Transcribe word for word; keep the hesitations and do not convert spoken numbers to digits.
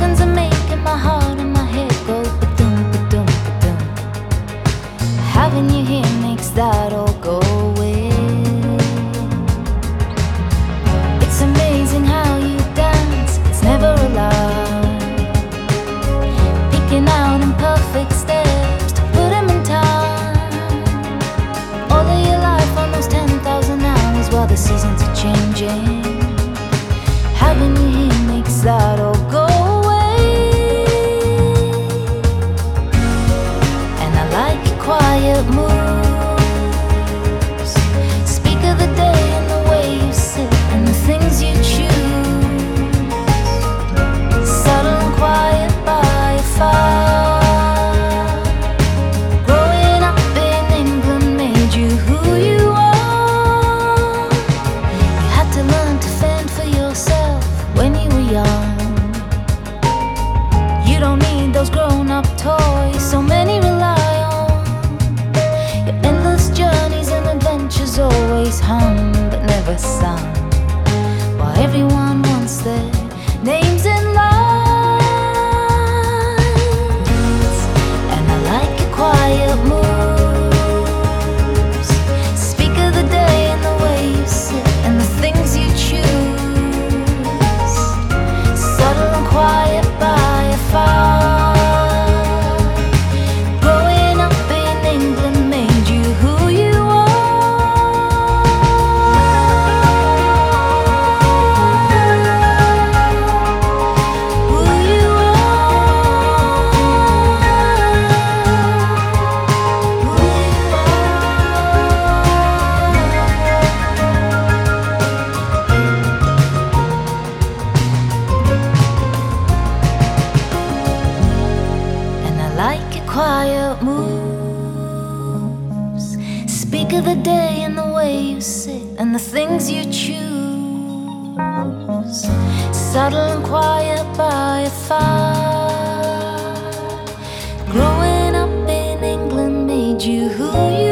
seconds are making my heart and my head go ba-dum, ba-dum, ba-dum. Having you here makes that all go away. It's amazing how you dance, it's never a lie. Picking out imperfect steps to put them in time. All of your life, almost ten thousand hours while the seasons are changing. Having you here makes that all go away. And I like your quiet moves. Speak of the day and the way you sit and the things you choose. Subtle and quiet by a fire. Growing up in England made you who you are. You had to learn to fend for yourself when you were young. You don't need those grown-up toys so many rely on. Your endless journeys and adventures always hum but never sung, while everyone wants their names in lights. And I like your quiet moves. Speak of the day and the way you sit and the things you choose. Subtle and quiet by a fire. Growing up in England made you who you are. Who you And I like your quiet moves. Speak of the day and the way you sit and the things you choose. Subtle and quiet by a fire. Growing up in England made you who you